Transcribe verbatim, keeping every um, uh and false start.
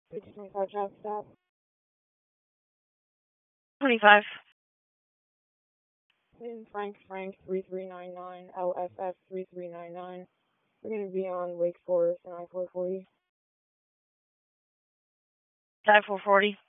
twenty-five traffic stop. twenty-five. In Frank Frank three three nine nine, L F F three three nine nine. We're going to be on Wake Forest and I four forty. I four forty.